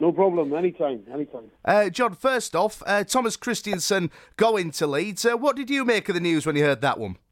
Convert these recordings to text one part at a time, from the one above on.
No problem, anytime. John, first off, Thomas Christiansen going to Leeds. What did you make of the news when you heard that one?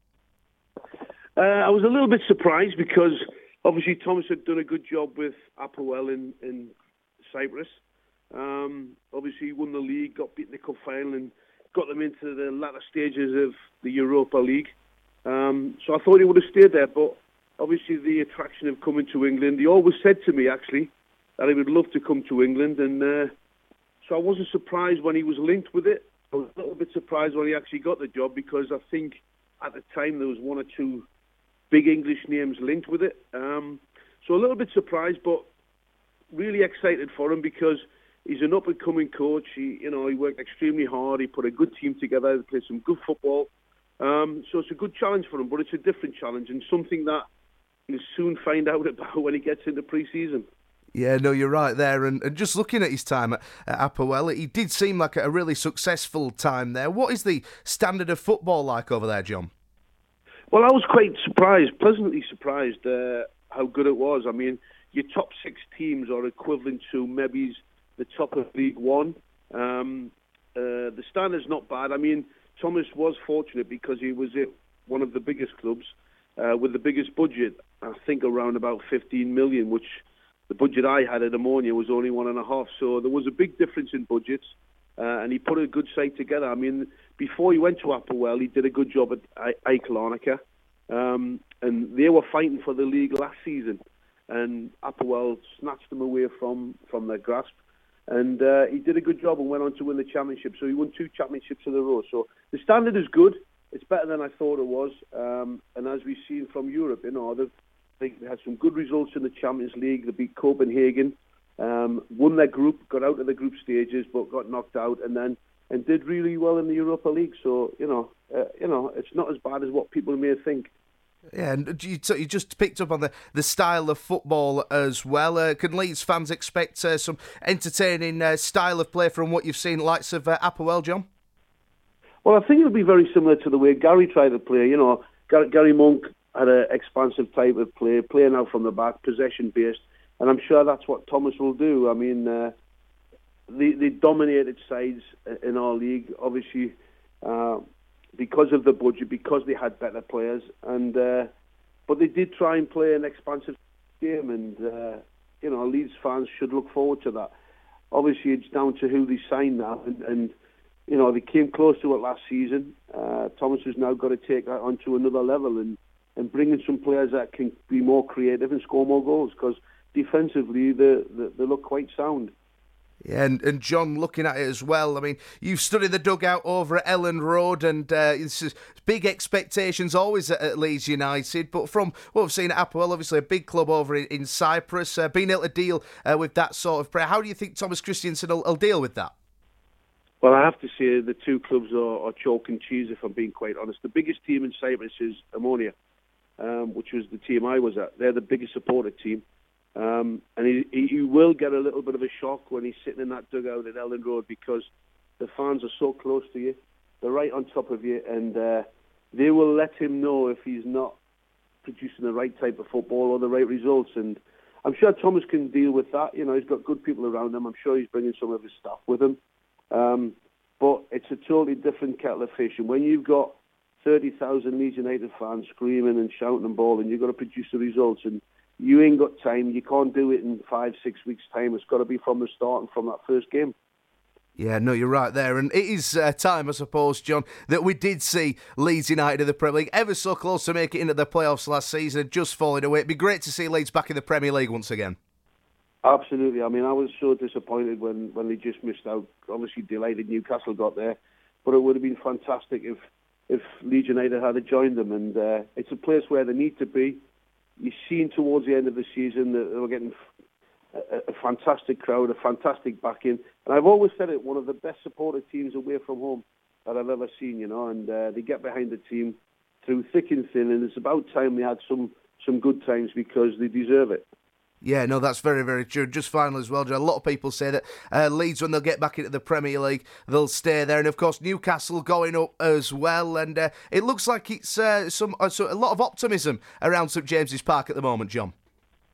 I was a little bit surprised because obviously Thomas had done a good job with Apoel in Cyprus. Obviously he won the league, got beaten in the cup final and got them into the latter stages of the Europa League. So I thought he would have stayed there, but obviously the attraction of coming to England, he always said to me actually that he would love to come to England, and so I wasn't surprised when he was linked with it. I was a little bit surprised when he actually got the job because I think at the time there was one or two big English names linked with it. So a little bit surprised, but really excited for him because he's an up-and-coming coach. He worked extremely hard. He put a good team together. He played some good football. So it's a good challenge for him, but it's a different challenge and something that he'll soon find out about when he gets into pre-season. Yeah, no, you're right there. And just looking at his time at Apoel, he did seem like a really successful time there. What is the standard of football like over there, John? Well, I was quite surprised, pleasantly surprised, how good it was. I mean, your top 6 teams are equivalent to maybe the top of League One. The standard's not bad. I mean, Thomas was fortunate because he was at one of the biggest clubs with the biggest budget, I think around about 15 million, which the budget I had at Ammonia was only 1.5. So there was a big difference in budgets, and he put a good side together. I mean, before he went to Apoel, he did a good job at AEK Larnaca, and they were fighting for the league last season, and Apoel snatched them away from their grasp. And he did a good job and went on to win the championship. So he won 2 championships in a row. So the standard is good. It's better than I thought it was. And as we've seen from Europe, they had some good results in the Champions League. They beat Copenhagen, won their group, got out of the group stages, but got knocked out, and did really well in the Europa League. So it's not as bad as what people may think. Yeah, and you just picked up on the style of football as well. Can Leeds fans expect some entertaining style of play from what you've seen, likes of Apoel, John? Well, I think it'll be very similar to the way Gary tried to play. Gary Monk had an expansive type of play, playing out from the back, possession-based, and I'm sure that's what Thomas will do. I mean, they dominated sides in our league, obviously, because of the budget, because they had better players, and but they did try and play an expansive game, and Leeds fans should look forward to that. Obviously, it's down to who they sign now, and they came close to it last season. Thomas has now got to take that on to another level and bring in some players that can be more creative and score more goals, because defensively they look quite sound. Yeah, and John, looking at it as well, I mean, you've studied the dugout over at Elland Road, and this is big expectations always at Leeds United, but from what we've seen at Apoel, obviously a big club over in Cyprus, being able to deal with that sort of play, how do you think Thomas Christiansen will deal with that? Well, I have to say the two clubs are chalk and cheese, if I'm being quite honest. The biggest team in Cyprus is Ammonia, which was the team I was at. They're the biggest supported team. And he will get a little bit of a shock when he's sitting in that dugout at Elland Road, because the fans are so close to you. They're right on top of you, and they will let him know if he's not producing the right type of football or the right results. And I'm sure Thomas can deal with that. He's got good people around him. I'm sure he's bringing some of his staff with him. But it's a totally different kettle of fish. And when you've got 30,000 Leeds United fans screaming and shouting and bawling, you've got to produce the results. And you ain't got time. You can't do it in 5-6 weeks' time. It's got to be from the start and from that first game. Yeah, no, you're right there. And it is time, I suppose, John, that we did see Leeds United in the Premier League ever so close to make it into the playoffs last season and just falling away. It'd be great to see Leeds back in the Premier League once again. Absolutely. I mean, I was so disappointed when they just missed out. Obviously delighted Newcastle got there, but it would have been fantastic if Leeds United had joined them. And it's a place where they need to be. You've seen towards the end of the season that they were getting a fantastic crowd, a fantastic backing. And I've always said it, one of the best supported teams away from home that I've ever seen, and they get behind the team through thick and thin, and it's about time they had some good times, because they deserve it. Yeah, no, that's very, very true. Just finally as well, John, a lot of people say that Leeds, when they'll get back into the Premier League, they'll stay there. And, of course, Newcastle going up as well. And it looks like it's a lot of optimism around St James's Park at the moment, John.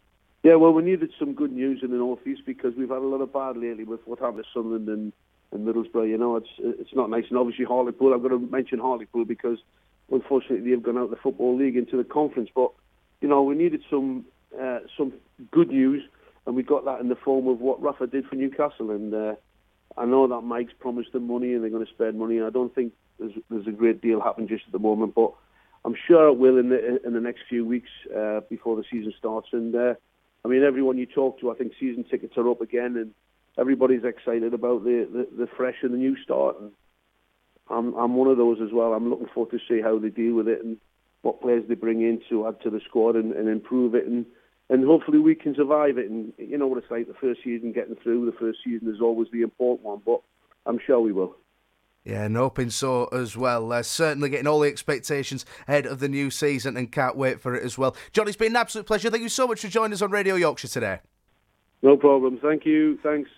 Yeah, well, we needed some good news in the North East because we've had a lot of bad lately with what happened to Sunderland and Middlesbrough. You know, it's not nice. And obviously Hartlepool, I've got to mention Hartlepool because unfortunately they've gone out of the Football League into the conference. But, you know, we needed some good news, and we got that in the form of what Rafa did for Newcastle. And I know that Mike's promised them money and they're going to spend money. I don't think there's a great deal happening just at the moment, but I'm sure it will in the next few weeks before the season starts. And I mean, everyone you talk to, I think season tickets are up again, and everybody's excited about the fresh and the new start. And I'm one of those as well. I'm looking forward to see how they deal with it and what players they bring in to add to the squad and improve it. And hopefully we can survive it. And you know what it's like, the first season, getting through the first season is always the important one, but I'm sure we will. Yeah, and hoping so as well. Certainly getting all the expectations ahead of the new season and can't wait for it as well. John, it's been an absolute pleasure. Thank you so much for joining us on Radio Yorkshire today. No problem. Thank you. Thanks.